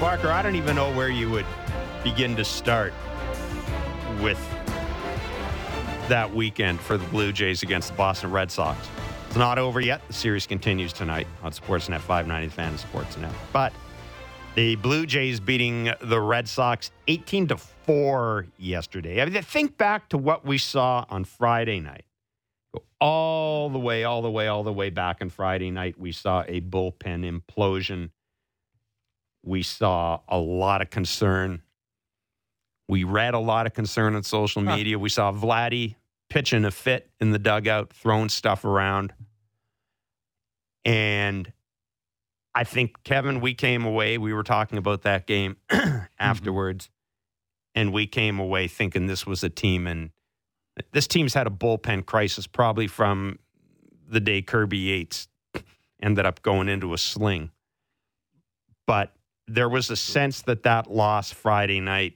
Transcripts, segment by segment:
Barker, I don't even know where you would begin to start with that weekend for the Blue Jays against the Boston Red Sox. It's not over yet. The series continues tonight on Sportsnet 590 Fan and Sportsnet. But the Blue Jays beating the Red Sox 18-4 yesterday. I mean, think back to what we saw on Friday night. Go all the way back on Friday night. We saw a bullpen implosion. We saw a lot of concern. We read a lot of concern on social media. We saw Vladdy pitching a fit in the dugout, throwing stuff around. And I think, Kevin, we came away, we were talking about that game afterwards, and we came away thinking this was a team, and this team's had a bullpen crisis probably from the day Kirby Yates ended up going into a sling. But there was a sense that loss Friday night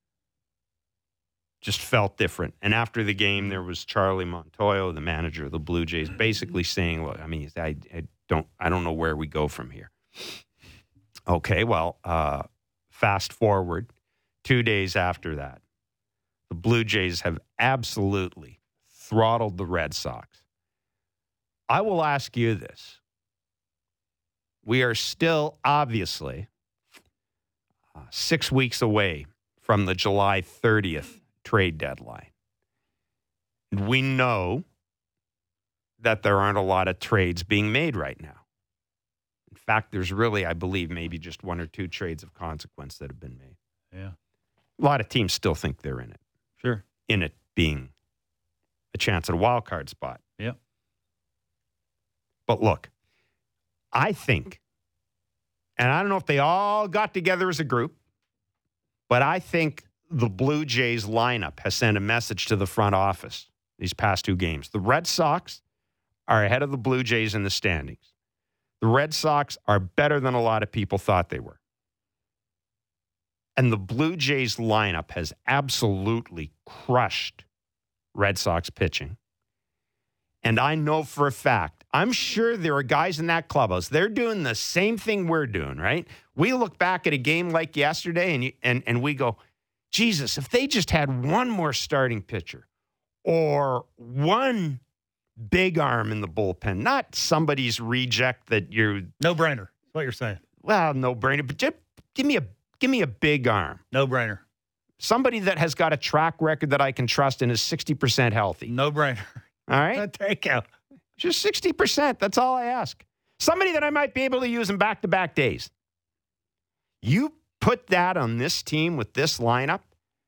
just felt different. And after the game, there was Charlie Montoyo, the manager of the Blue Jays, basically saying, look, I mean, I don't know where we go from here. Okay, well, fast forward 2 days after that, the Blue Jays have absolutely throttled the Red Sox. I will ask you this. We are still, obviously, 6 weeks away from the July 30th trade deadline. We know that there aren't a lot of trades being made right now. In fact, there's really, I believe, maybe just one or two trades of consequence that have been made. Yeah. A lot of teams still think they're in it. Sure. In it being a chance at a wild card spot. Yeah. But look, I think, and I don't know if they all got together as a group, but I think the Blue Jays lineup has sent a message to the front office these past two games. The Red Sox are ahead of the Blue Jays in the standings. The Red Sox are better than a lot of people thought they were. And the Blue Jays lineup has absolutely crushed Red Sox pitching. And I know for a fact, I'm sure there are guys in that clubhouse, they're doing the same thing we're doing, right? We look back at a game like yesterday and we go, Jesus, if they just had one more starting pitcher or one big arm in the bullpen, not somebody's reject that you're... No-brainer. That's what you're saying. Well, no-brainer, but just give me a big arm. No-brainer. Somebody that has got a track record that I can trust and is 60% healthy. No-brainer. All right? Take out. Just 60%. That's all I ask. Somebody that I might be able to use in back-to-back days. You put that on this team with this lineup,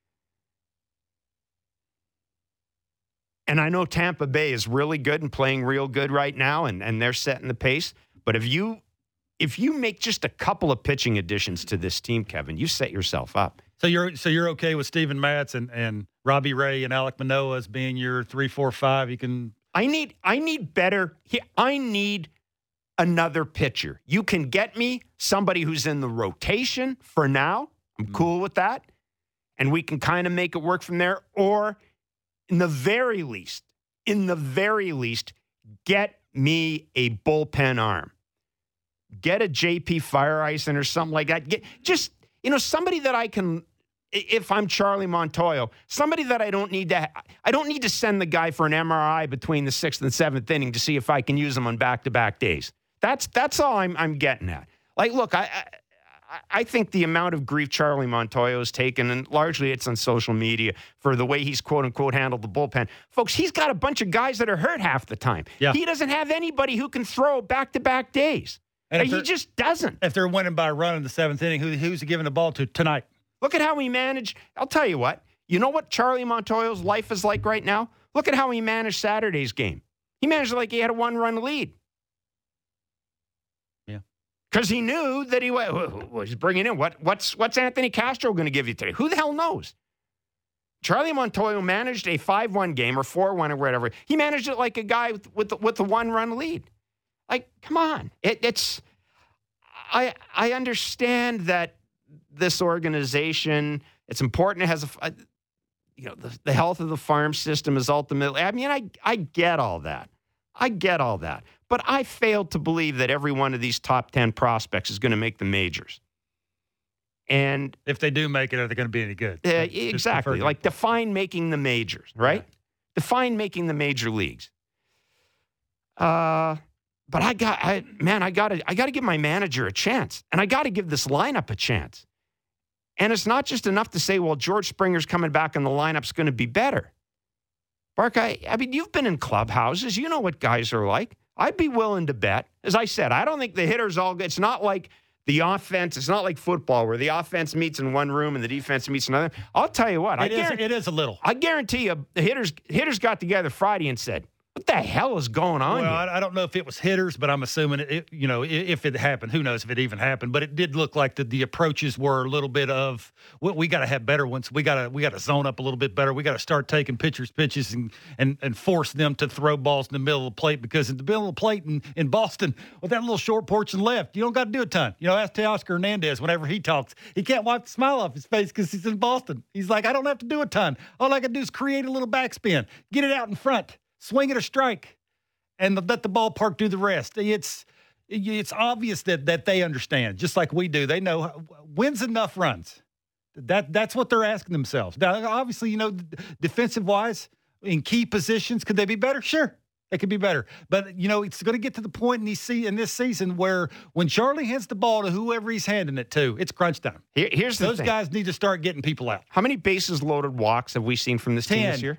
and I know Tampa Bay is really good and playing real good right now, and they're setting the pace. But if you make just a couple of pitching additions to this team, Kevin, you set yourself up. So you're okay with Steven Matz and Robbie Ray and Alek Manoah as being your 3, 4, 5? You can. I need better. I need another pitcher. You can get me somebody who's in the rotation for now. I'm cool with that. And we can kind of make it work from there. Or in the very least, get me a bullpen arm. Get a JP Fireisen or something like that. Get just, somebody that I can, if I'm Charlie Montoyo, somebody that I don't need to send the guy for an MRI between the 6th and 7th inning to see if I can use him on back-to-back days. That's all I'm getting at. Like, look, I think the amount of grief Charlie Montoyo has taken, and largely it's on social media, for the way he's quote-unquote handled the bullpen. Folks, he's got a bunch of guys that are hurt half the time. Yeah. He doesn't have anybody who can throw back-to-back days. And he just doesn't. If they're winning by a run in the 7th inning, who's he giving the ball to tonight? Look at how he managed. I'll tell you what. You know what Charlie Montoyo's life is like right now? Look at how he managed Saturday's game. He managed it like he had a 1-run lead. Yeah. Because he knew that he was bringing in. What's Anthony Castro going to give you today? Who the hell knows? Charlie Montoyo managed a 5-1 game or 4-1 or whatever. He managed it like a guy with the 1-run lead. Like, come on. I understand that this organization, it's important. It has the health of the farm system is ultimately, I mean, I get all that. But I fail to believe that every one of these top 10 prospects is going to make the majors. And if they do make it, are they going to be any good? exactly. Like define making the majors, right? Yeah. Define making the major leagues. But I got to give my manager a chance, and I got to give this lineup a chance. And it's not just enough to say, well, George Springer's coming back and the lineup's going to be better. Bark, I mean, you've been in clubhouses. You know what guys are like. I'd be willing to bet. As I said, I don't think the hitters all. It's not like the offense. It's not like football where the offense meets in one room and the defense meets in another. I'll tell you what. It is a little. I guarantee you, the hitters got together Friday and said, what the hell is going on here? I don't know if it was hitters, but I'm assuming if it happened, who knows if it even happened. But it did look like the approaches were a little bit of we got to have better ones. We got to zone up a little bit better. We got to start taking pitchers' pitches and force them to throw balls in the middle of the plate, because in the middle of the plate in Boston with that little short porch and left, you don't got to do a ton. Ask Teoscar Hernandez whenever he talks, he can't wipe the smile off his face because he's in Boston. He's like, I don't have to do a ton. All I can do is create a little backspin, get it out in front. Swing it or strike, and let the ballpark do the rest. It's obvious that they understand, just like we do. They know wins enough runs. That's what they're asking themselves. Now, obviously, defensive-wise, in key positions, could they be better? Sure, they could be better. But, it's going to get to the point in this season where when Charlie hands the ball to whoever he's handing it to, it's crunch time. Here's the thing. Those guys need to start getting people out. How many bases-loaded walks have we seen from this team this year?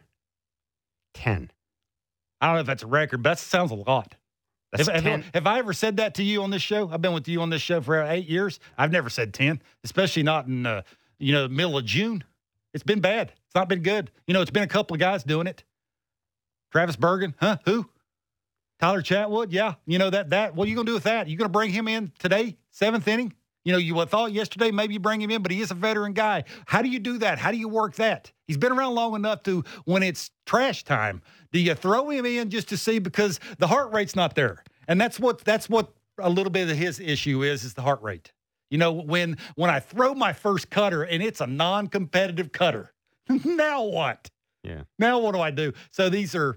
10. I don't know if that's a record, but that sounds a lot. That's 10. Have I ever said that to you on this show? I've been with you on this show for 8 years. I've never said 10, especially not in the middle of June. It's been bad. It's not been good. It's been a couple of guys doing it. Travis Bergen, huh? Who? Tyler Chatwood, yeah. That. What are you going to do with that? You going to bring him in today, 7th inning? You thought yesterday maybe you bring him in, but he is a veteran guy. How do you do that? How do you work that? He's been around long enough to, when it's trash time, do you throw him in just to see, because the heart rate's not there? And that's what a little bit of his issue is the heart rate. When I throw my first cutter and it's a non-competitive cutter, now what? Yeah. Now what do I do? So these are.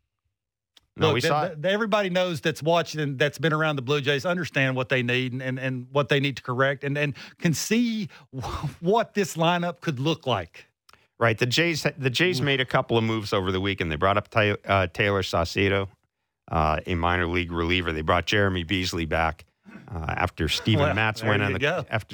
No, look, everybody knows that's watching and that's been around the Blue Jays understand what they need and what they need to correct and can see what this lineup could look like. Right. The Jays made a couple of moves over the weekend. They brought up Taylor Saucedo, a minor league reliever. They brought Jeremy Beasley back after Steven Matz went in the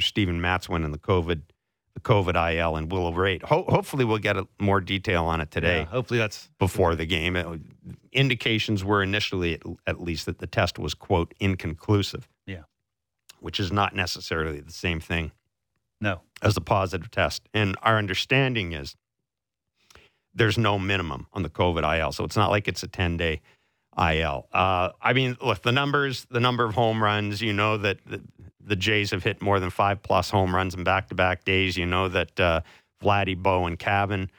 COVID IL and Willow Rate. Hopefully we'll get more detail on it today. Yeah, hopefully that's before the game. Indications were initially, at least, that the test was, quote, inconclusive. Yeah. Which is not necessarily the same thing. No. As a positive test. And our understanding is there's no minimum on the COVID IL. So it's not like it's a 10-day IL. Look, the number of home runs, that the Jays have hit more than 5+ home runs in back-to-back days. That Vladdy, Bo, and Cavan,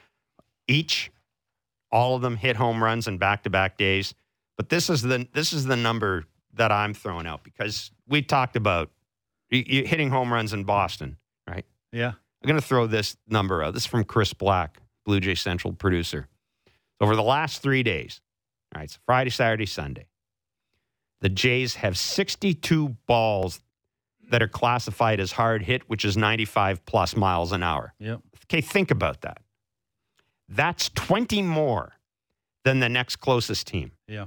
all of them hit home runs in back-to-back days. But this is the number that I'm throwing out, because we talked about hitting home runs in Boston, right? Yeah. I'm going to throw this number out. This is from Chris Black, Blue Jay Central producer. Over the last 3 days, all right, so Friday, Saturday, Sunday, the Jays have 62 balls that are classified as hard hit, which is 95+ miles an hour. Yep. Okay, think about that. That's 20 more than the next closest team. Yeah.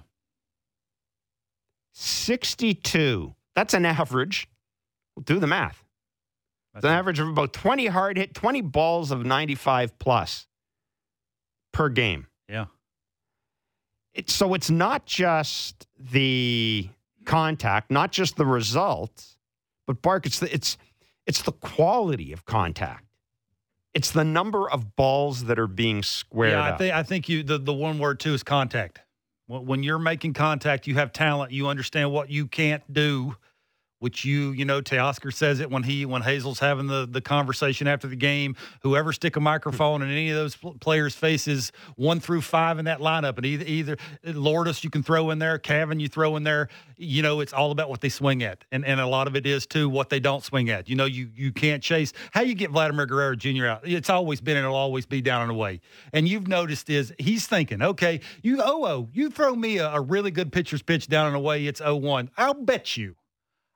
62. That's an average. We'll do the math. It's an average of about 20 hard hit, 20 balls of 95+ per game. Yeah. So it's not just the contact, not just the results, but Bark, it's the quality of contact. It's the number of balls that are being squared up. I think the one word too is contact. When you're making contact, you have talent. You understand what you can't do, which Teoscar says it when Hazel's having the conversation after the game. Whoever stick a microphone in any of those players' faces, 1 through 5 in that lineup, and either Lourdes you can throw in there, Cavan you throw in there. It's all about what they swing at, and a lot of it is too what they don't swing at. You can't chase. How you get Vladimir Guerrero Jr. out? It's always been and it'll always be down and away. And you've noticed is he's thinking, okay, you throw me a really good pitcher's pitch down and away. It's 0-1. I'll bet you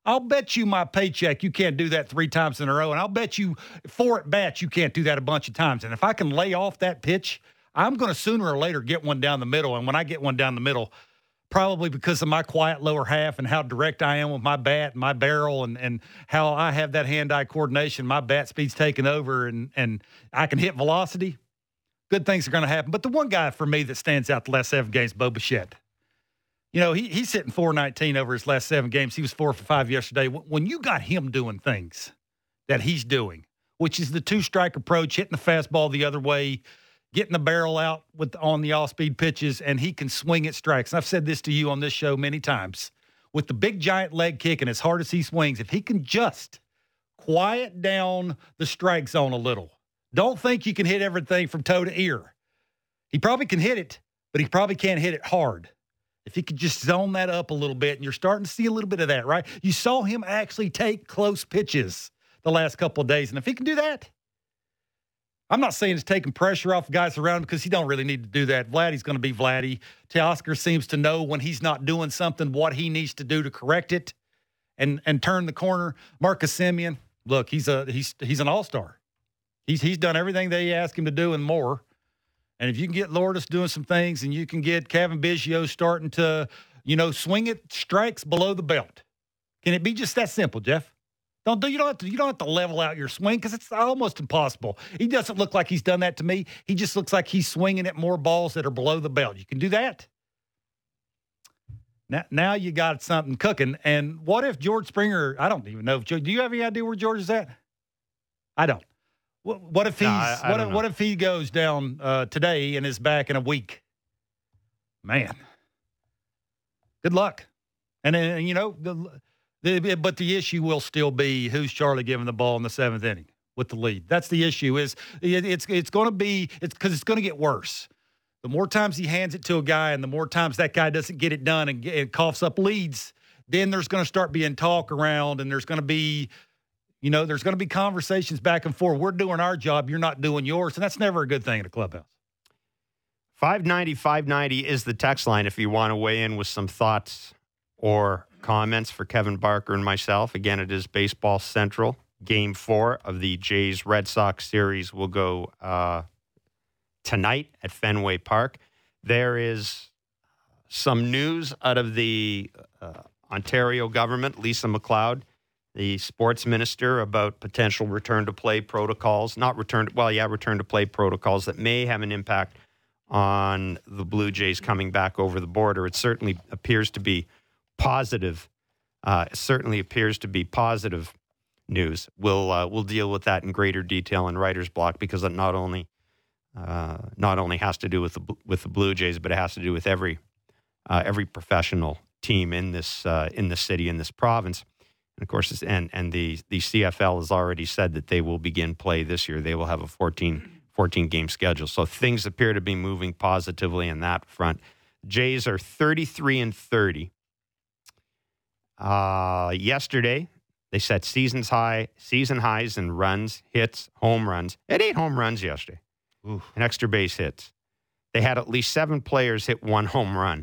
I'll bet you my paycheck you can't do that 3 times in a row, and I'll bet you 4 at-bats you can't do that a bunch of times. And if I can lay off that pitch, I'm going to sooner or later get one down the middle. And when I get one down the middle, probably because of my quiet lower half and how direct I am with my bat and my barrel and how I have that hand-eye coordination, my bat speed's taking over and I can hit velocity, good things are going to happen. But the one guy for me that stands out the last 7 games, Bo Bichette. You know, he's hitting .419 over his last 7 games. He was 4 for 5 yesterday. When you got him doing things that he's doing, which is the 2-strike approach, hitting the fastball the other way, getting the barrel out on the off-speed pitches, and he can swing at strikes. And I've said this to you on this show many times. With the big, giant leg kick and as hard as he swings, if he can just quiet down the strike zone a little, don't think you can hit everything from toe to ear. He probably can hit it, but he probably can't hit it hard. If he could just zone that up a little bit, and you're starting to see a little bit of that, right? You saw him actually take close pitches the last couple of days, and if he can do that, I'm not saying it's taking pressure off guys around him because he don't really need to do that. Vladdy's going to be Vladdy. Teoscar seems to know when he's not doing something what he needs to do to correct it and turn the corner. Marcus Semien, look, he's an all-star. He's done everything they ask him to do and more. And if you can get Lourdes doing some things and you can get Kevin Biggio starting to, swing at strikes below the belt, can it be just that simple, Jeff? You don't have to level out your swing because it's almost impossible. He doesn't look like he's done that to me. He just looks like he's swinging at more balls that are below the belt. You can do that. Now you got something cooking. And what if George Springer, I don't even know. Do you have any idea where George is at? I don't. What if what if he goes down today and is back in a week? Man, good luck. And then, but the issue will still be who's Charlie giving the ball in the 7th inning with the lead. That's the issue. It's going to get worse. The more times he hands it to a guy, and the more times that guy doesn't get it done and coughs up leads, then there's going to start being talk around, and there's going to be. There's going to be conversations back and forth. We're doing our job. You're not doing yours. And that's never a good thing in a clubhouse. 590 is the text line if you want to weigh in with some thoughts or comments for Kevin Barker and myself. Again, it is Baseball Central. Game 4 of the Jays-Red Sox series will go tonight at Fenway Park. There is some news out of the Ontario government, Lisa MacLeod, the sports minister, about potential return-to-play protocols. Return-to-play protocols that may have an impact on the Blue Jays coming back over the border. It certainly appears to be positive. News. We'll deal with that in greater detail in Writer's Block because it not only has to do with the Blue Jays, but it has to do with every professional team in this city, in this province. And of course, the CFL has already said that they will begin play this year. They will have a 14-game schedule. So things appear to be moving positively in that front. Jays are 33-30. Yesterday, they set season highs in runs, hits, home runs. They had 8 home runs yesterday. Oof. And extra base hits. They had at least 7 players hit 1 home run.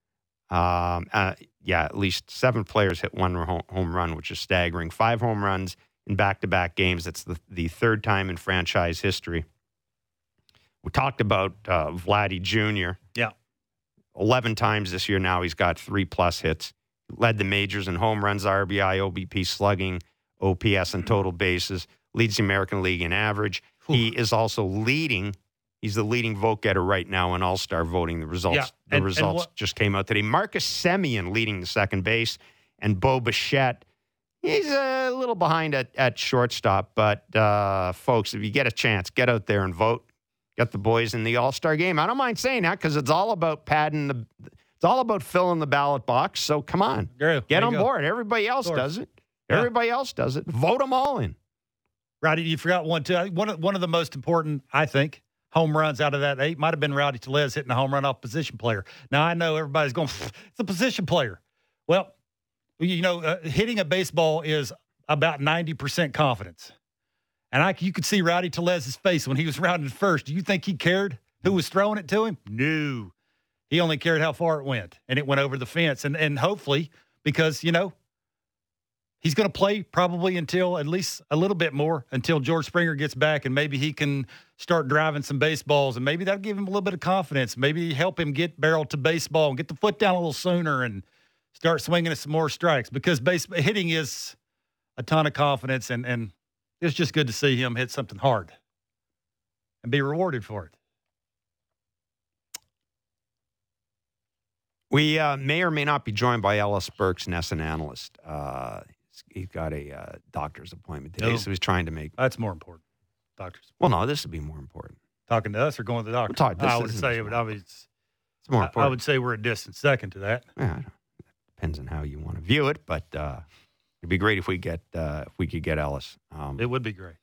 At least 7 players hit 1 home run, which is staggering. 5 home runs in back-to-back games. That's the 3rd time in franchise history. We talked about Vladdy Jr. Yeah. 11 times this year now he's got 3+ hits. Led the majors in home runs, RBI, OBP, slugging, OPS, and total bases. Leads the American League in average. Ooh. He is also leading. He's the leading vote getter right now in All-Star voting. The results just came out today. Marcus Semien leading the second base, and Bo Bichette, he's a little behind at shortstop. But, folks, if you get a chance, get out there and vote. Get the boys in the All-Star game. I don't mind saying that because it's all about it's all about filling the ballot box. So come on, get on board. Everybody else does it. Everybody else does it. Vote them all in. Rowdy, you forgot one too. One of the most important, I think, home runs out of that 8 might have been Rowdy Tellez hitting a home run off position player. Now, I know everybody's going, it's a position player. Well, hitting a baseball is about 90% confidence. And you could see Rowdy Tellez's face when he was rounding first. Do you think he cared who was throwing it to him? No. He only cared how far it went, and it went over the fence. And hopefully, because, He's going to play probably until at least a little bit more until George Springer gets back, and maybe he can start driving some baseballs, and maybe that'll give him a little bit of confidence. Maybe help him get barreled to baseball and get the foot down a little sooner and start swinging at some more strikes, because hitting is a ton of confidence, and it's just good to see him hit something hard and be rewarded for it. We may or may not be joined by Ellis Burks, NESN analyst. He's got a doctor's appointment today, so he's trying to make... That's more important. Doctors. Well, no, this would be more important. Talking to us or going to the doctor? I would say, but I mean, it's more important. I would say we're a distant second to that. Yeah, depends on how you want to view it, but it'd be great if we could get Ellis. It would be great.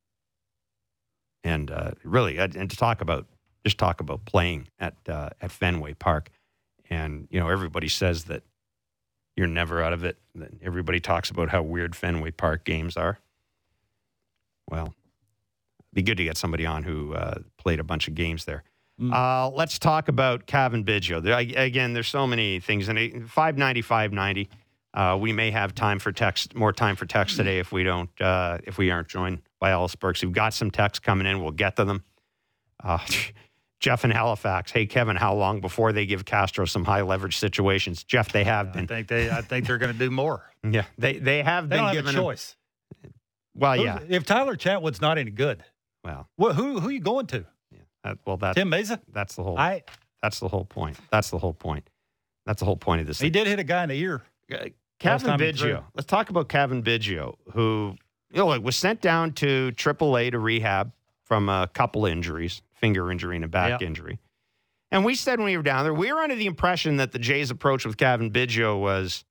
And really, and to talk about playing at Fenway Park, and everybody says that you're never out of it. Everybody talks about how weird Fenway Park games are. Well, it'd be good to get somebody on who played a bunch of games there. Let's talk about Cavan Biggio. Again, there's so many things. And 590. We may have more time for text today if we aren't joined by Ellis Burks. We've got some texts coming in. We'll get to them. Jeff in Halifax. Hey, Kevin, how long before they give Castro some high leverage situations? Jeff, they have been. I think they're going to do more. Yeah, they have been given. They don't have a choice. Well, yeah. If Tyler Chatwood's not any good, who are you going to? Yeah. Tim Mesa. That's the whole. That's the whole point. That's the whole point. That's the whole point of this. He did hit a guy in the ear. Cavan Biggio. Let's talk about Cavan Biggio, who was sent down to AAA to rehab from a couple injuries, finger injury and a back injury. And we said when we were down there, we were under the impression that the Jays' approach with Cavan Biggio was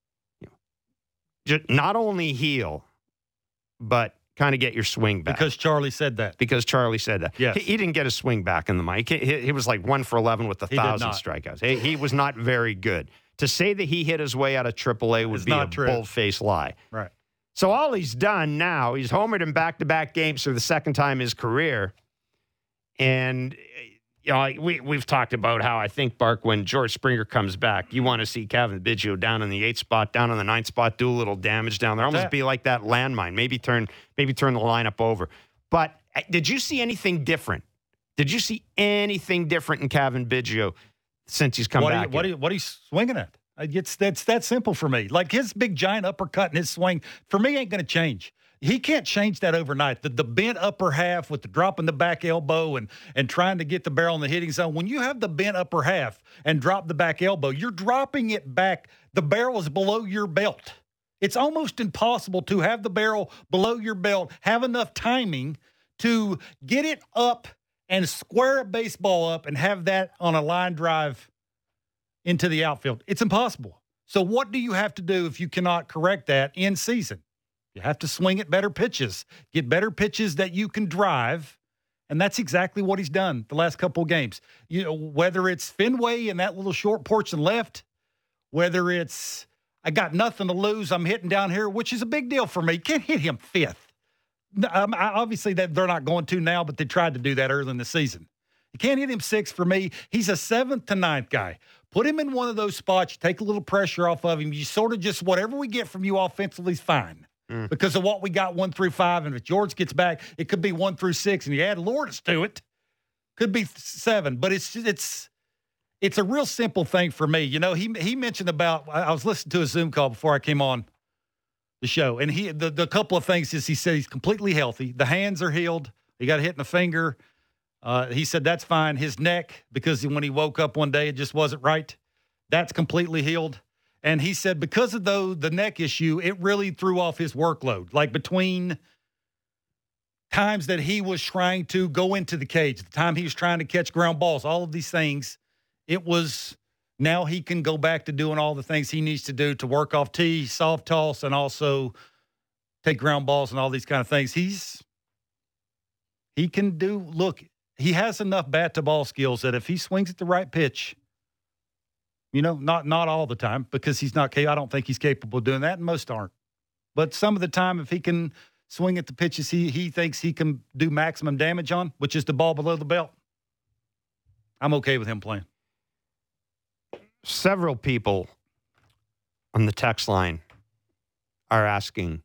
just not only heal, but kind of get your swing back. Because Charlie said that. Yes. He didn't get his swing back in the mic. He was like 1 for 11 with 1,000 strikeouts. He was not very good. To say that he hit his way out of AAA would be a bull-faced lie. Right. So all he's done now, he's homered in back-to-back games for the second time in his career. And we've talked about how I think, Bark, when George Springer comes back, you want to see Cavan Biggio down in the 8th spot, down in the 9th spot, do a little damage down there. Almost be like that landmine. Maybe turn the lineup over. But did you see anything different? Did you see anything different in Cavan Biggio since he's come back? What are you swinging at? It's that simple for me. Like his big giant uppercut and his swing, for me, ain't going to change. He can't change that overnight. The bent upper half with the drop in the back elbow and trying to get the barrel in the hitting zone. When you have the bent upper half and drop the back elbow, you're dropping it back. The barrel is below your belt. It's almost impossible to have the barrel below your belt, have enough timing to get it up and square a baseball up and have that on a line drive into the outfield. It's impossible. So what do you have to do if you cannot correct that in season? You have to swing at better pitches, get better pitches that you can drive, and that's exactly what he's done the last couple of games. Whether it's Fenway and that little short porch and left, whether it's I got nothing to lose, I'm hitting down here, which is a big deal for me. Can't hit him 5th. Obviously, that they're not going to now, but they tried to do that early in the season. You can't hit him 6th for me. He's a 7th to 9th guy. Put him in one of those spots. You take a little pressure off of him. You sort of just whatever we get from you offensively is fine because of what we got 1 through 5. And if George gets back, it could be 1 through 6. And you add Lourdes to it, could be 7. But it's a real simple thing for me. He mentioned about I was listening to a Zoom call before I came on the show, and the couple of things is he said he's completely healthy. The hands are healed. He got hit in the finger. He said that's fine. His neck, because when he woke up one day, it just wasn't right. That's completely healed. And he said because of the neck issue, it really threw off his workload. Like between times that he was trying to go into the cage, the time he was trying to catch ground balls, all of these things, it was now he can go back to doing all the things he needs to do to work off tee, soft toss, and also take ground balls and all these kind of things. He can do, look, he has enough bat to ball skills that if he swings at the right pitch, not all the time because he's not, I don't think he's capable of doing that, and most aren't. But some of the time, if he can swing at the pitches he thinks he can do maximum damage on, which is the ball below the belt, I'm okay with him playing. Several people on the text line are asking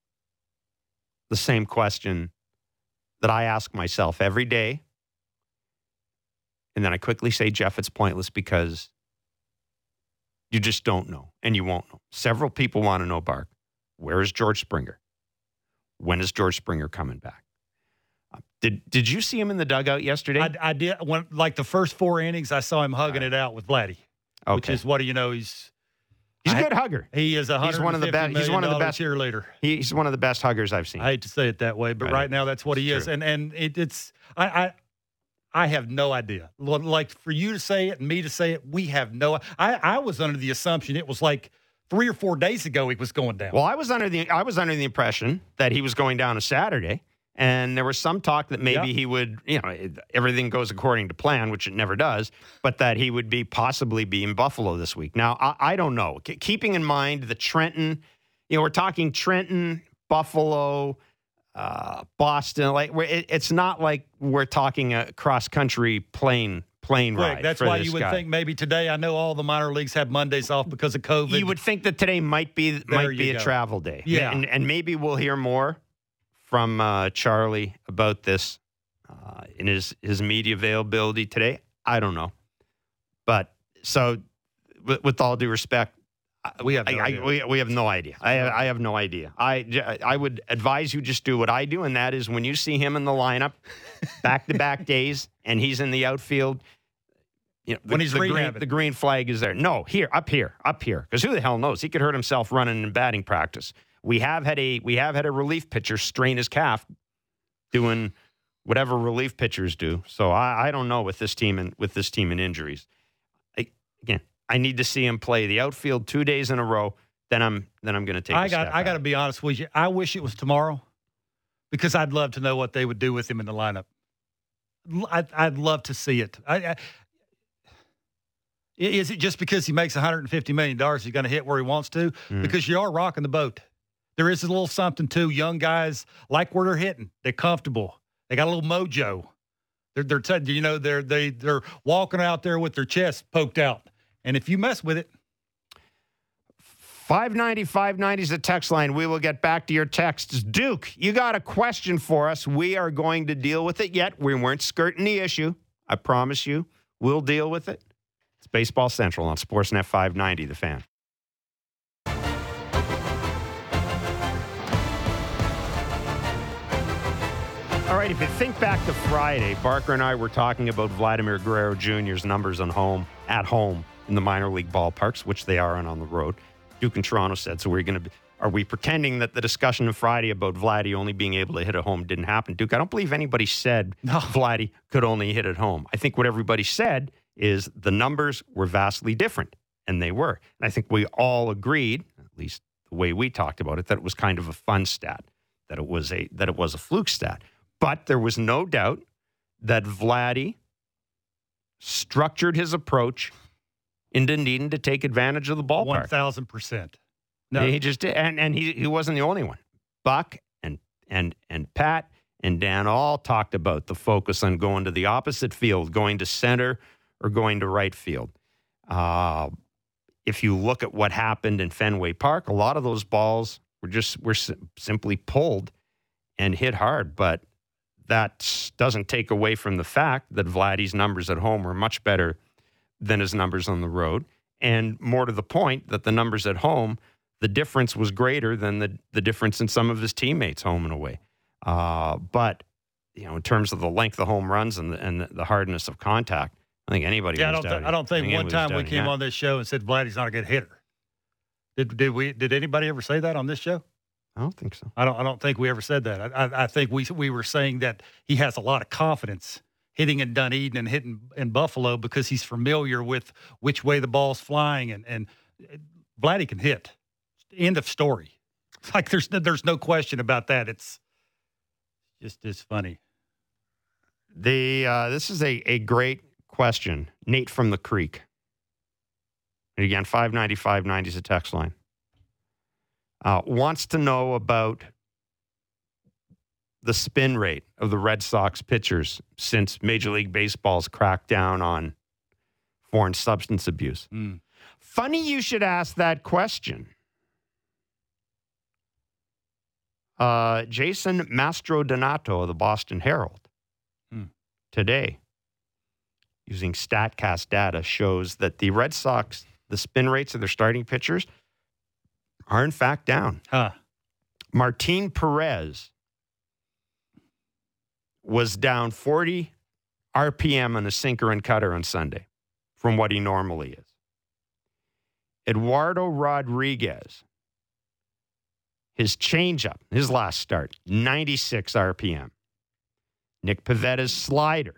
the same question that I ask myself every day. And then I quickly say, Jeff, it's pointless because you just don't know, and you won't know. Several people want to know, Bark, where is George Springer? When is George Springer coming back? Did you see him in the dugout yesterday? I did. When, like the first 4 innings, I saw him hugging it out with Vladdy, which is what do you know? He's a good hugger. He is He's one of the best. He's one of the best cheerleader. He's one of the best huggers I've seen. I hate to say it that way, but right now that's what he is. True. And it's I have no idea. Like for you to say it and me to say it, we have no. I was under the assumption it was like 3 or 4 days ago he was going down. Well, I was under the impression that he was going down a Saturday. And there was some talk that maybe he would, everything goes according to plan, which it never does, but that he would possibly be in Buffalo this week. Now, I don't know. Keeping in mind the Trenton, we're talking Trenton, Buffalo, Boston. Like it's not like we're talking a cross-country plane ride. That's why you would think maybe today. I know all the minor leagues have Mondays off because of COVID. You would think that today might be a travel day. Yeah, and maybe we'll hear more from Charlie about this in his media availability today. I don't know. But so with all due respect, we have no idea. We have no idea. I have no idea. I would advise you just do what I do, and that is when you see him in the lineup, back-to-back days, and he's in the outfield, when he's the green flag is there. No, up here. Because who the hell knows? He could hurt himself running in batting practice. We have had a relief pitcher strain his calf doing whatever relief pitchers do. So I don't know with this team and injuries. I need to see him play the outfield 2 days in a row. Then I'm going to take. I got to be honest with you. I wish it was tomorrow because I'd love to know what they would do with him in the lineup. I'd love to see it. Is it just because he makes $150 million he's going to hit where he wants to? Because you are rocking the boat. There is a little something, too. Young guys like where they're hitting. They're comfortable. They got a little mojo. They're walking out there with their chest poked out. And if you mess with it. 590 is the text line. We will get back to your texts. Duke, you got a question for us. We are going to deal with it yet. We weren't skirting the issue. I promise you. We'll deal with it. It's Baseball Central on Sportsnet 590, The Fan. All right, if you think back to Friday, Barker and I were talking about Vladimir Guerrero Jr.'s numbers at home in the minor league ballparks, which they are on the road. Duke and Toronto said, so are we pretending that the discussion of Friday about Vladdy only being able to hit at home didn't happen? Duke, I don't believe anybody said Vladdy could only hit at home. I think what everybody said is the numbers were vastly different, and they were. And I think we all agreed, at least the way we talked about it, that it was kind of a fun stat, that it was a fluke stat. But there was no doubt that Vladdy structured his approach into needing to take advantage of the ballpark. 1,000%. No, he just did, and he wasn't the only one. Buck and Pat and Dan all talked about the focus on going to the opposite field, going to center or going to right field. If you look at what happened in Fenway Park, a lot of those balls were simply pulled and hit hard, but that doesn't take away from the fact that Vladdy's numbers at home were much better than his numbers on the road. And more to the point, that the numbers at home, the difference was greater than the difference in some of his teammates home and away. But, in terms of the length of home runs and the hardness of contact, I think anybody was doubting. I don't think one time we came on this show and said Vladdy's not a good hitter. Did anybody ever say that on this show? I don't think so. I don't think we ever said that. I think we were saying that he has a lot of confidence hitting in Dunedin and hitting in Buffalo because he's familiar with which way the ball's flying, and Vladdy can hit. End of story. Like there's no question about that. It's funny. This is a great question. Nate from the Creek. And again, 590 is a text line. Wants to know about the spin rate of the Red Sox pitchers since Major League Baseball's cracked down on foreign substance abuse. Funny you should ask that question. Jason Mastrodonato of the Boston Herald today, using StatCast data, shows that the Red Sox, the spin rates of their starting pitchers are in fact down. Martin Perez was down 40 RPM on a sinker and cutter on Sunday from what he normally is. Eduardo Rodriguez, his changeup, his last start, 96 RPM. Nick Pavetta's slider,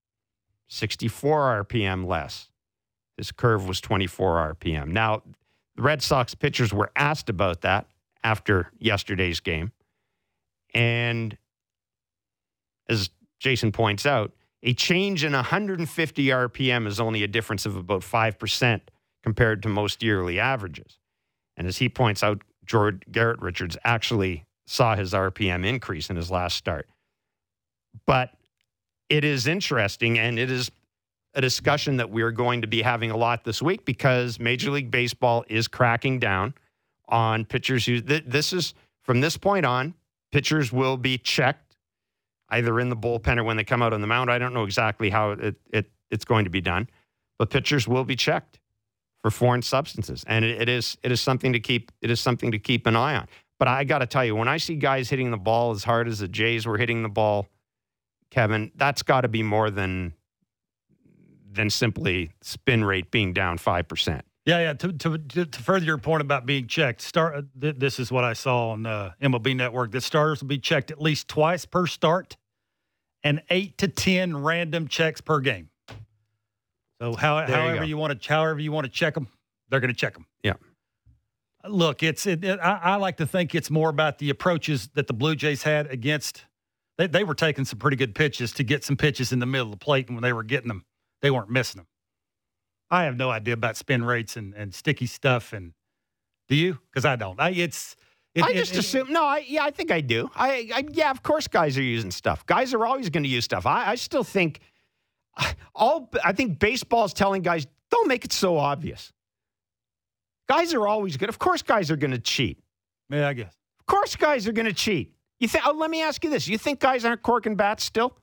64 RPM less. His curve was 24 RPM. Now, the Red Sox pitchers were asked about that after yesterday's game. And as Jason points out, a change in 150 RPM is only a difference of about 5% compared to most yearly averages. And as he points out, Garrett Richards actually saw his RPM increase in his last start. But it is interesting, and it is a discussion that we're going to be having a lot this week because Major League Baseball is cracking down on pitchers who, this is, from this point on, pitchers will be checked either in the bullpen or when they come out on the mound. I don't know exactly how it's going to be done, but pitchers will be checked for foreign substances, and it is something to keep an eye on. But I got to tell you, when I see guys hitting the ball as hard as the Jays were hitting the ball, Kevin, that's got to be more than simply spin rate being down 5%. Yeah. To further your point about being checked, this is what I saw on MLB Network. The starters will be checked at least twice per start, and 8 to 10 random checks per game. So however you want to check them, they're going to check them. Yeah. Look, I like to think it's more about the approaches that the Blue Jays had against. They were taking some pretty good pitches to get some pitches in the middle of the plate, and when they were getting them, they weren't missing them. I have no idea about spin rates and sticky stuff. And do you? Because I don't. I assume. No, I think I do. Yeah, of course guys are using stuff. Guys are always going to use stuff. I still think I think baseball is telling guys, don't make it so obvious. Guys are always good. Of course guys are going to cheat. Yeah, I guess. Of course guys are going to cheat. You think? Let me ask you this. You think guys aren't corking bats still?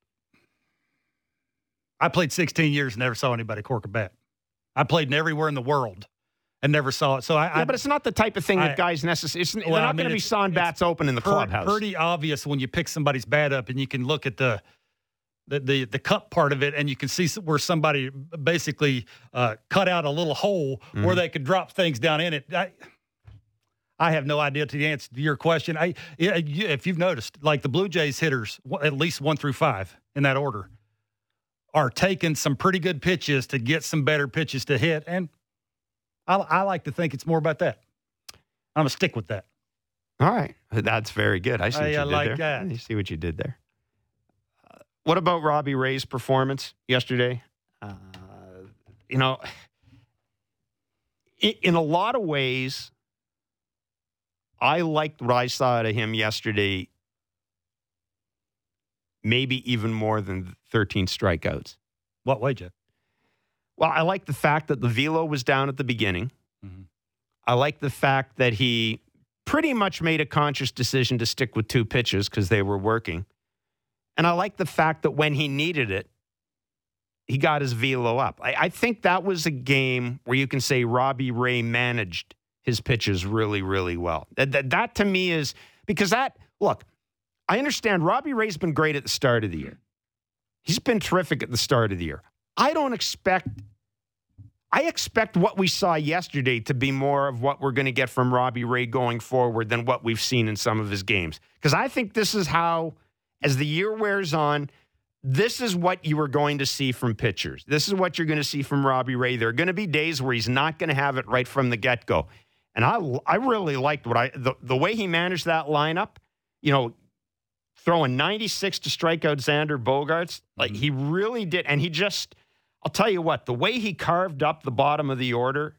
I played 16 years and never saw anybody cork a bat. I played everywhere in the world and never saw it. So but it's not the type of thing that guys necessarily. They're not going to be sawing bats open in the clubhouse. Pretty obvious when you pick somebody's bat up and you can look at the cup part of it and you can see where somebody basically cut out a little hole where they could drop things down in it. I have no idea to the answer to your question. If you've noticed, like the Blue Jays hitters, at least 1 through 5 in that order, are taking some pretty good pitches to get some better pitches to hit. And I like to think it's more about that. I'm going to stick with that. All right. That's very good. I see what you did like there. That. You see what you did there. What about Robbie Ray's performance yesterday? In a lot of ways, I liked what I saw out of him yesterday, maybe even more than 13 strikeouts. What way, Jeff? Well, I like the fact that the velo was down at the beginning. Mm-hmm. I like the fact that he pretty much made a conscious decision to stick with 2 pitches because they were working. And I like the fact that when he needed it, he got his velo up. I think that was a game where you can say Robbie Ray managed his pitches really, really well. That to me is because look, I understand Robbie Ray's been great at the start of the year. He's been terrific at the start of the year. I expect what we saw yesterday to be more of what we're going to get from Robbie Ray going forward than what we've seen in some of his games. Because I think this is how, as the year wears on, this is what you are going to see from pitchers. This is what you're going to see from Robbie Ray. There are going to be days where he's not going to have it right from the get-go. And I really liked the way he managed that lineup, throwing 96 to strike out Xander Bogaerts. Like, he really did. And I'll tell you what, the way he carved up the bottom of the order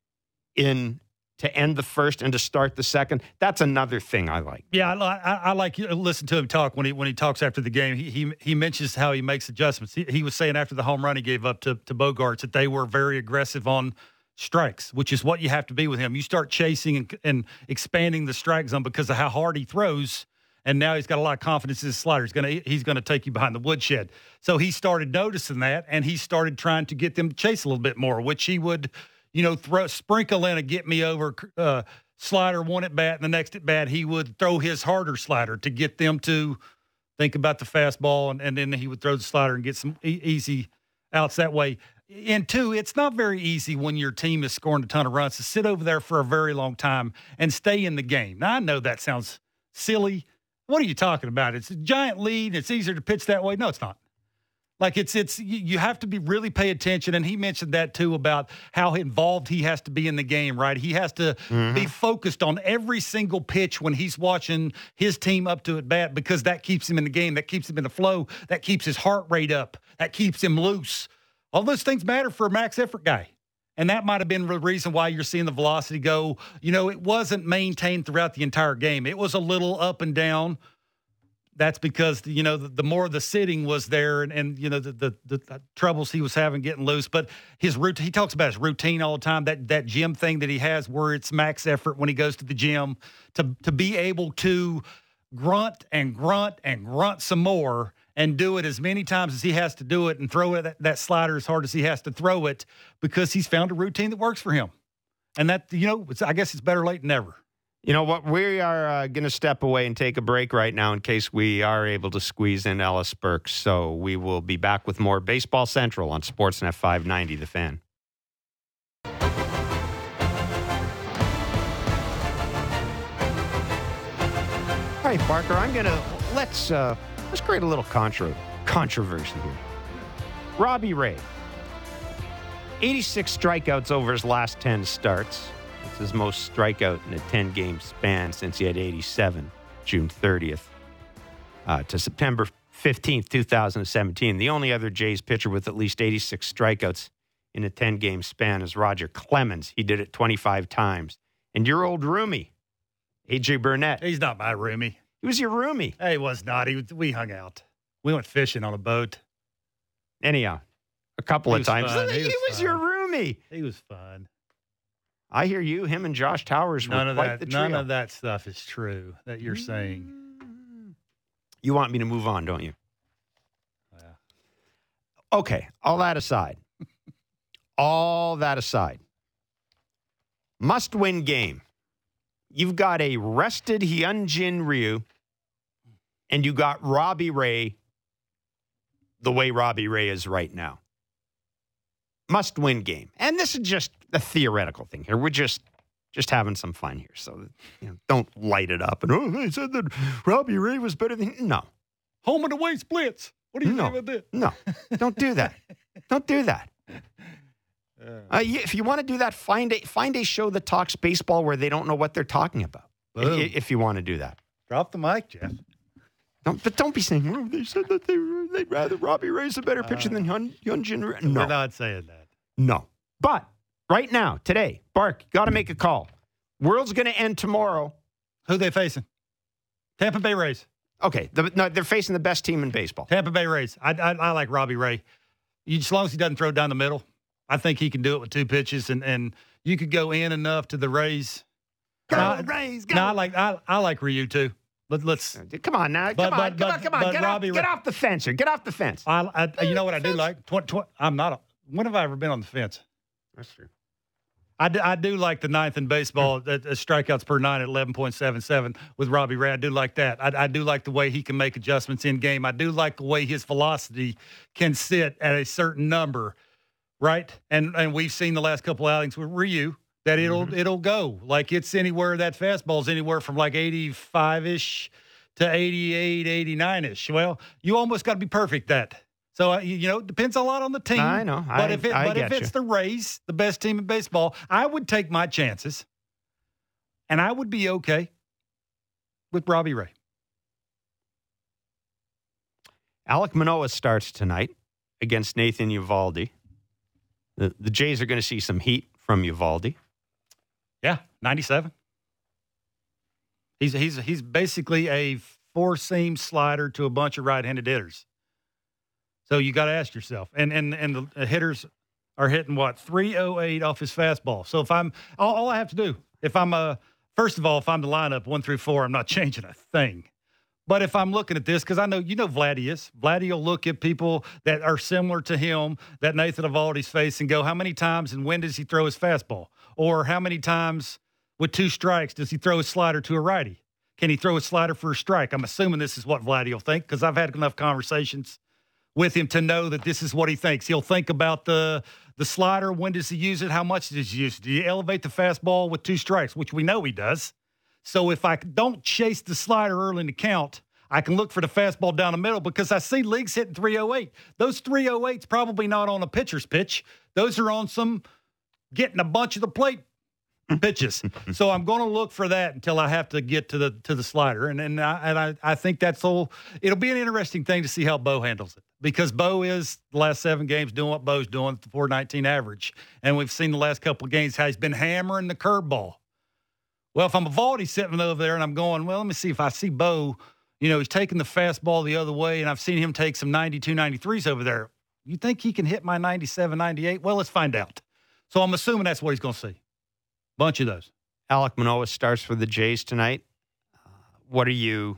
to end the first and to start the second, that's another thing I like. Yeah, I like listen to him talk when he talks after the game. He mentions how he makes adjustments. He was saying after the home run he gave up to Bogaerts that they were very aggressive on strikes, which is what you have to be with him. You start chasing and expanding the strike zone because of how hard he throws. And now he's got a lot of confidence in his slider. He's gonna take you behind the woodshed. So he started noticing that, and he started trying to get them to chase a little bit more, which he would, sprinkle in a get me over slider one at bat, and the next at bat he would throw his harder slider to get them to think about the fastball, and then he would throw the slider and get some easy outs that way. And two, it's not very easy when your team is scoring a ton of runs to sit over there for a very long time and stay in the game. Now, I know that sounds silly. What are you talking about? It's a giant lead. It's easier to pitch that way. No, it's not. Like you have to be really pay attention. And he mentioned that too about how involved he has to be in the game, right? He has to be focused on every single pitch when he's watching his team up to at bat, because that keeps him in the game. That keeps him in the flow. That keeps his heart rate up. That keeps him loose. All those things matter for a max effort guy. And that might have been the reason why you're seeing the velocity go. It wasn't maintained throughout the entire game. It was a little up and down. That's because, the more the sitting was there and the troubles he was having getting loose. But his routine, he talks about his routine all the time, that gym thing that he has where it's max effort when he goes to the gym, to be able to grunt and grunt and grunt some more and do it as many times as he has to do it and throw it that slider as hard as he has to throw it, because he's found a routine that works for him. And that, I guess it's better late than never. You know what? We are going to step away and take a break right now in case we are able to squeeze in Ellis Burks. So we will be back with more Baseball Central on Sportsnet 590, The Fan. All right, Parker, let's create a little controversy here. Robbie Ray, 86 strikeouts over his last 10 starts. It's his most strikeout in a 10-game span since he had 87, June 30th to September 15th, 2017. The only other Jays pitcher with at least 86 strikeouts in a 10-game span is Roger Clemens. He did it 25 times. And your old roomie, A.J. Burnett. He's not my roomie. He was your roomie. He was not. We hung out. We went fishing on a boat. Anyhow, a couple of times. He was your roomie. He was fun. I hear you, him, and Josh Towers were quite the trio. None of that stuff is true that you're saying. You want me to move on, don't you? Yeah. Okay, all that aside. Must-win game. You've got a rested Hyunjin Ryu, and you got Robbie Ray the way Robbie Ray is right now. Must-win game. And this is just a theoretical thing here. We're just having some fun here. So, don't light it up. And, they said that Robbie Ray was better than... No. Home and away splits. What do you think about that? No. Don't do that. Don't do that. If you want to do that, find a show that talks baseball where they don't know what they're talking about. If you want to do that. Drop the mic, Jeff. Don't be saying, they said that they'd rather Robbie Ray's a better pitcher than Hyunjin Ryu. No. We're not saying that. No. But right now, today, Bark, got to make a call. World's going to end tomorrow. Who they facing? Tampa Bay Rays. Okay. They're facing the best team in baseball. Tampa Bay Rays. I like Robbie Ray. As long as he doesn't throw down the middle, I think he can do it with two pitches, and you could go in enough to the Rays. Rays, go. No, I like Ryu too. Let's come on now. Come on. Get off the fence here. Get off the fence. You know what I do like? When have I ever been on the fence? That's true. I do like the ninth in baseball, strikeouts per nine at 11.77 with Robbie Ray. I do like that. I do like the way he can make adjustments in game. I do like the way his velocity can sit at a certain number, right? And we've seen the last couple outings with Ryu that it'll go. Like it's anywhere, that fastball's anywhere from like 85-ish to 88, 89-ish. Well, you almost got to be perfect that. So, it depends a lot on the team. I know. But if it's the Rays, the best team in baseball, I would take my chances. And I would be okay with Robbie Ray. Alek Manoah starts tonight against Nathan Eovaldi. The Jays are going to see some heat from Eovaldi. Yeah, 97. He's basically a four-seam slider to a bunch of right-handed hitters. So you got to ask yourself, and the hitters are hitting, 308 off his fastball. So if I'm – all I have to do, if I'm first of all, if I'm the lineup 1 through 4, I'm not changing a thing. But if I'm looking at this, because I know Vladdy is. Vladdy will look at people that are similar to him that Nathan Eovaldi's face and go, how many times and when does he throw his fastball? Or how many times with 2 strikes does he throw his slider to a righty? Can he throw a slider for a strike? I'm assuming this is what Vladdy will think because I've had enough conversations with him to know that this is what he thinks. He'll think about the slider. When does he use it? How much does he use it? Do you elevate the fastball with 2 strikes, which we know he does? So if I don't chase the slider early in the count, I can look for the fastball down the middle because I see leagues hitting 308. Those 308's probably not on a pitcher's pitch. Those are on some getting a bunch of the plate pitches. So I'm going to look for that until I have to get to the slider. And I think that's all. It'll be an interesting thing to see how Bo handles it because Bo is the last 7 games doing what Bo's doing at the 419 average. And we've seen the last couple of games how he's been hammering the curveball. Well, if I'm Eovaldi sitting over there and I'm going, well, let me see if I see Bo, he's taking the fastball the other way and I've seen him take some 92, 93s over there. You think he can hit my 97, 98? Well, let's find out. So I'm assuming that's what he's going to see. Bunch of those. Alek Manoah starts for the Jays tonight. What are you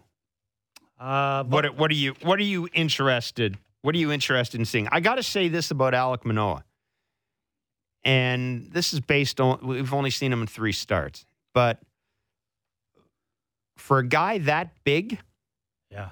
interested? What are you interested in seeing? I got to say this about Alek Manoah. And this is based on we've only seen him in 3 starts. But for a guy that big, yeah,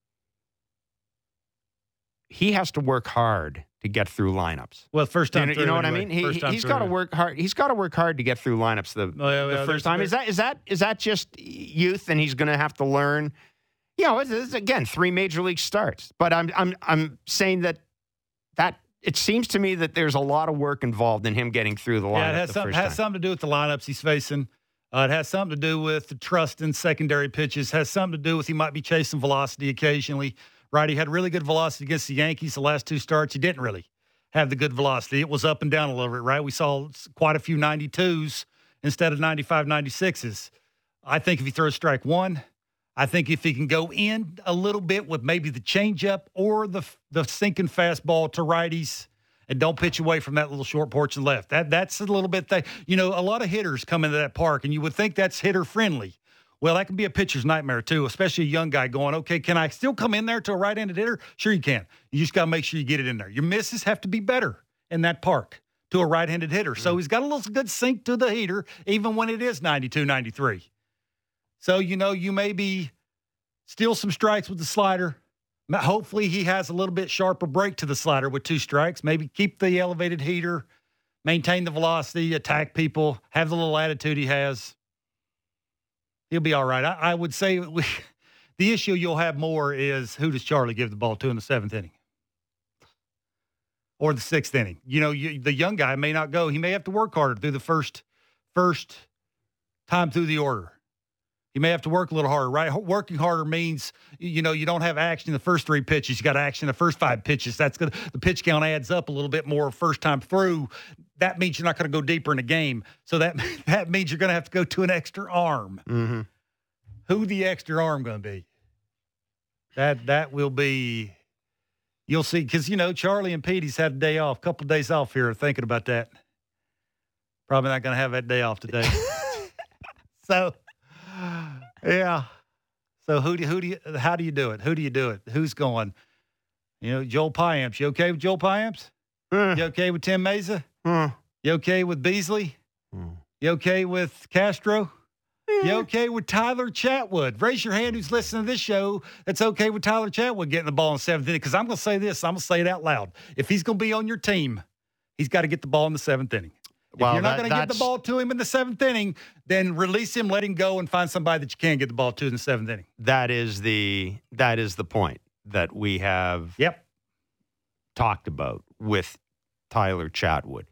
he has to work hard to get through lineups. Well, first time, you know what I mean? He's got to work hard. He's got to work hard to get through lineups. The first time is that just youth, and he's going to have to learn. It's again 3 major league starts. But I'm saying that it seems to me that there's a lot of work involved in him getting through the lineup. Yeah, it has something to do with the lineups he's facing. It has something to do with the trust in secondary pitches. Has something to do with he might be chasing velocity occasionally. Right, he had really good velocity against the Yankees the last 2 starts. He didn't really have the good velocity. It was up and down a little bit, right? We saw quite a few 92s instead of 95, 96s. I think if he throws strike 1, I think if he can go in a little bit with maybe the changeup or the sinking fastball to righties and don't pitch away from that little short porch and left. That's a little bit a lot of hitters come into that park, and you would think that's hitter-friendly. Well, that can be a pitcher's nightmare, too, especially a young guy going, okay, can I still come in there to a right-handed hitter? Sure you can. You just got to make sure you get it in there. Your misses have to be better in that park to a right-handed hitter. So he's got a little good sink to the heater, even when it is 92, 93. So, you maybe steal some strikes with the slider. Hopefully he has a little bit sharper break to the slider with 2 strikes. Maybe keep the elevated heater, maintain the velocity, attack people, have the little attitude he has. He'll be all right. I would say the issue you'll have more is who does Charlie give the ball to in the 7th inning or the 6th inning. The young guy may not go. He may have to work harder through the first time through the order. He may have to work a little harder, right? Working harder means, you don't have action in the first 3 pitches. You got action in the first 5 pitches. That's good. The pitch count adds up a little bit more first time through. That means you're not going to go deeper in the game. So that means you're going to have to go to an extra arm. Mm-hmm. Who the extra arm going to be? That will be, you'll see. Because, Charlie and Petey's had a day off, a couple of days off here thinking about that. Probably not going to have that day off today. So, yeah. So how do you do it? Who do you do it? Who's going? Joel Payamps. You okay with Joel Payamps? You okay with Tim Mesa? You okay with Beasley? You okay with Castro? You okay with Tyler Chatwood? Raise your hand who's listening to this show that's okay with Tyler Chatwood getting the ball in the 7th inning. Because I'm going to say this. I'm going to say it out loud. If he's going to be on your team, he's got to get the ball in the 7th inning. If you're not going to get the ball to him in the 7th inning, then release him, let him go, and find somebody that you can get the ball to in the 7th inning. That is the point that we have talked about with Tyler Chatwood.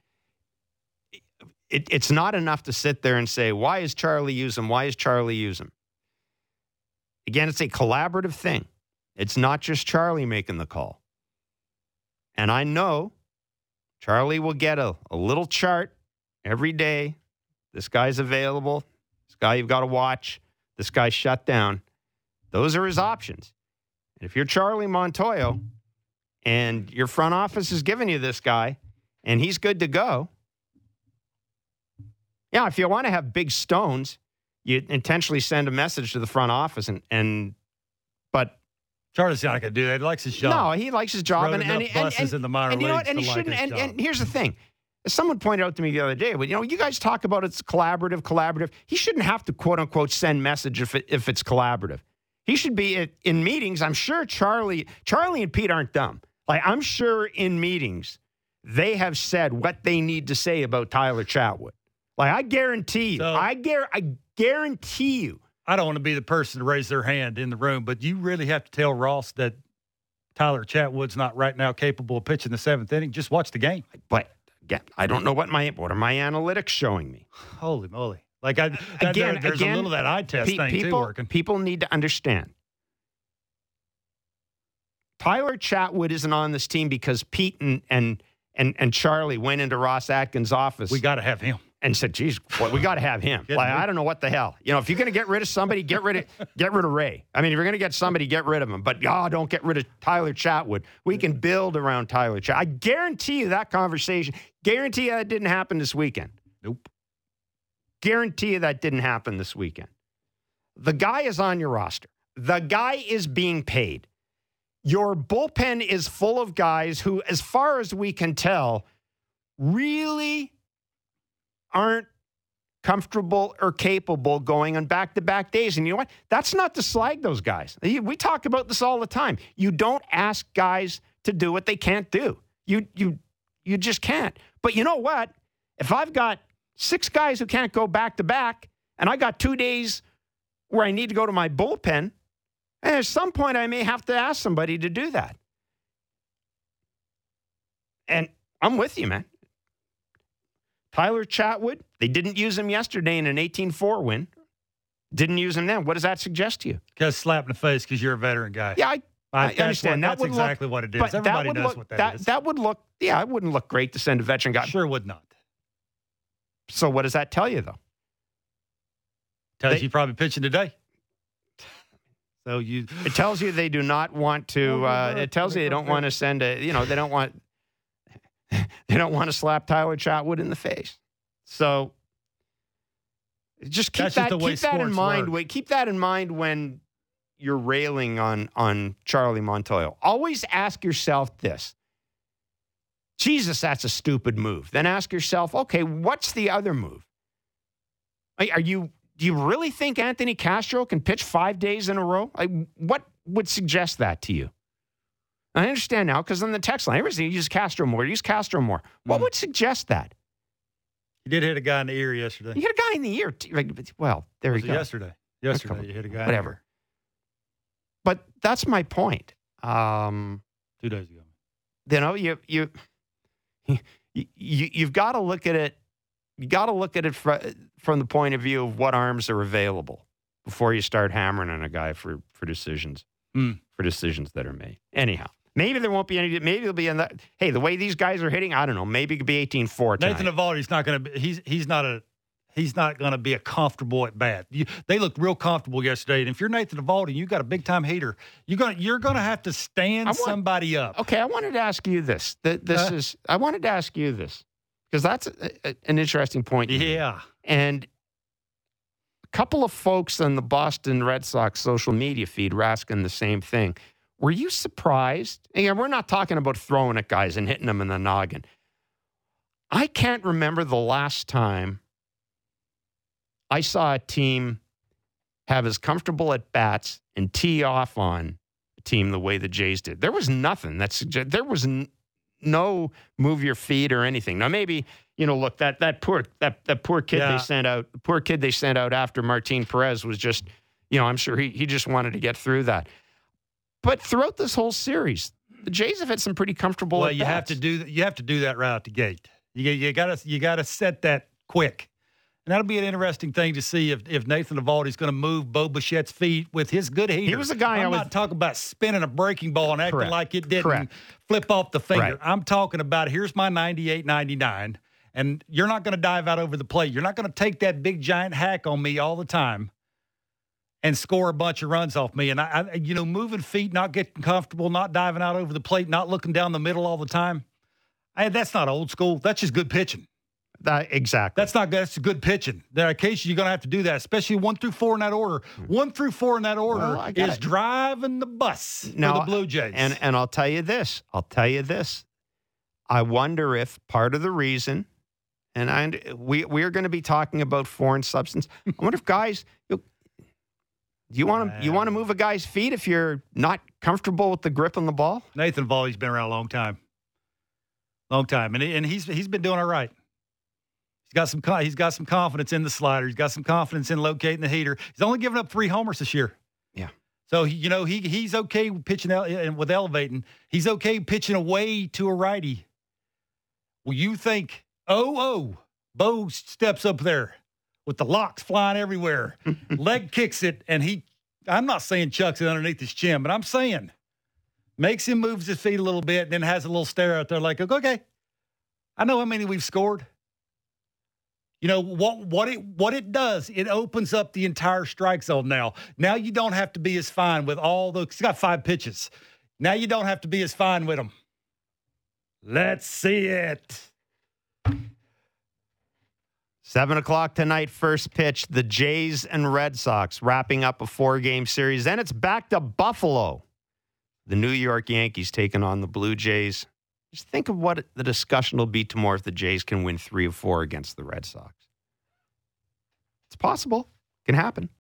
It's not enough to sit there and say, why is Charlie use him? Why is Charlie use him? Again, it's a collaborative thing. It's not just Charlie making the call. And I know Charlie will get a little chart every day. This guy's available. This guy you've got to watch. This guy's shut down. Those are his options. And if you're Charlie Montoyo and your front office is giving you this guy and he's good to go. Yeah, if you want to have big stones, you intentionally send a message to the front office, but Charlie's not going to do that. He likes his job. no, he likes his job, and in the minor and you know what? leagues And he to like shouldn't. his job. And here's the thing: someone pointed out to me the other day, but you guys talk about it's collaborative. He shouldn't have to quote unquote send message if it's collaborative. He should be in meetings. I'm sure Charlie and Pete aren't dumb. Like I'm sure in meetings they have said what they need to say about Tyler Chatwood. Like I guarantee you, So- I guarantee you. I don't want to be the person to raise their hand in the room, but you really have to tell Ross that Tyler Chatwood's not right now capable of pitching the seventh inning. Just watch the game. But again, I don't know what are my analytics showing me. Holy moly. Like, Again, there's a little of that eye test thing, too, working. People need to understand. Tyler Chatwood isn't on this team because Pete and Charlie went into Ross Atkins' office. We got to have him. And said, geez, boy, we got to have him. Like, I don't know what the hell. If you're going to get rid of somebody, get rid of Ray. I mean, if you're going to get somebody, get rid of him. But, don't get rid of Tyler Chatwood. We can build around Tyler Chatwood. I guarantee you that conversation, guarantee you that didn't happen this weekend. Nope. Guarantee you that didn't happen this weekend. The guy is on your roster. The guy is being paid. Your bullpen is full of guys who, as far as we can tell, really aren't comfortable or capable going on back-to-back days. And you know what? That's not to slag those guys. We talk about this all the time. You don't ask guys to do what they can't do. You just can't. But you know what? If I've got 6 guys who can't go back-to-back, and I got 2 days where I need to go to my bullpen, and at some point I may have to ask somebody to do that. And I'm with you, man. Tyler Chatwood, they didn't use him yesterday in an 18-4 win. Didn't use him then. What does that suggest to you? Because slap in the face because you're a veteran guy. Yeah, I understand. That's exactly what it is. But Everybody knows what that is. That would look, it wouldn't look great to send a veteran guy. Sure would not. So what does that tell you, though? Tells you probably pitching today. So it tells you they do not want to. It tells you they don't want to send a. They don't want. They don't want to slap Tyler Chatwood in the face. So just keep that in mind. Keep that in mind when you're railing on Charlie Montoyo. Always ask yourself this: Jesus, that's a stupid move. Then ask yourself, okay, what's the other move? Do you really think Anthony Castro can pitch 5 days in a row? What would suggest that to you? I understand now because on the text line, everybody's use Castro more. What would suggest that? You did hit a guy in the ear yesterday. You hit a guy in the ear. Well, there you go. Yesterday you hit a guy. Whatever. But that's my point. 2 days ago. You've got to look at it. You got to look at it from the point of view of what arms are available before you start hammering on a guy for decisions that are made. Anyhow, maybe there won't be any. Maybe it'll be in that. Hey, the way these guys are hitting, I don't know. Maybe it could be 18-4 tonight. Nathan Eovaldi's not going to be. He's not going to be a comfortable at bat. They looked real comfortable yesterday. And if you're Nathan Eovaldi, you got a big time hitter. You're going to have to stand somebody up. Okay, I wanted to ask you this. I wanted to ask you this because that's an interesting point. Yeah, and a couple of folks on the Boston Red Sox social media feed were asking the same thing. Were you surprised? And we're not talking about throwing at guys and hitting them in the noggin. I can't remember the last time I saw a team have as comfortable at bats and tee off on a team the way the Jays did. There was nothing that suggested there was no move your feet or anything. Now maybe look that poor kid they sent out. The poor kid they sent out after Martin Perez was just I'm sure he just wanted to get through that. But throughout this whole series, the Jays have had some pretty comfortable. Well, you have to do that right out the gate. You gotta set that quick. And that'll be an interesting thing to see if Nathan Eovaldi is going to move Bo Bichette's feet with his good heater. He was a guy I'm not talking about spinning a breaking ball and acting like it didn't flip off the finger. Right. I'm talking about here's my 98, 99, and you're not going to dive out over the plate. You're not going to take that big giant hack on me all the time and score a bunch of runs off me. And I moving feet, not getting comfortable, not diving out over the plate, not looking down the middle all the time. That's not old school. That's just good pitching. Exactly. That's good pitching. There are occasions you're going to have to do that, especially 1 through 4 in that order. 1 through 4 in that order is driving the bus for the Blue Jays. And I'll tell you this. I wonder if part of the reason, and we are going to be talking about foreign substance. I wonder if guys, do you want to move a guy's feet if you're not comfortable with the grip on the ball? Nathan Volley's been around a long time, and he's been doing all right. He's got some confidence in the slider. He's got some confidence in locating the heater. He's only given up 3 homers this year. Yeah. So, he's okay pitching out and with elevating. He's okay pitching away to a righty. Well, you think, Bo steps up there with the locks flying everywhere. Leg kicks it, and I'm not saying chucks it underneath his chin, but I'm saying makes him move his feet a little bit and then has a little stare out there like, okay, I know how many we've scored. You know, what it does, it opens up the entire strike zone now. Now you don't have to be as fine with he's got 5 pitches. Now you don't have to be as fine with them. Let's see it. 7:00 tonight, first pitch, the Jays and Red Sox wrapping up a 4-game series. Then it's back to Buffalo. The New York Yankees taking on the Blue Jays. Just think of what the discussion will be tomorrow if the Jays can win 3 of 4 against the Red Sox. It's possible. It can happen.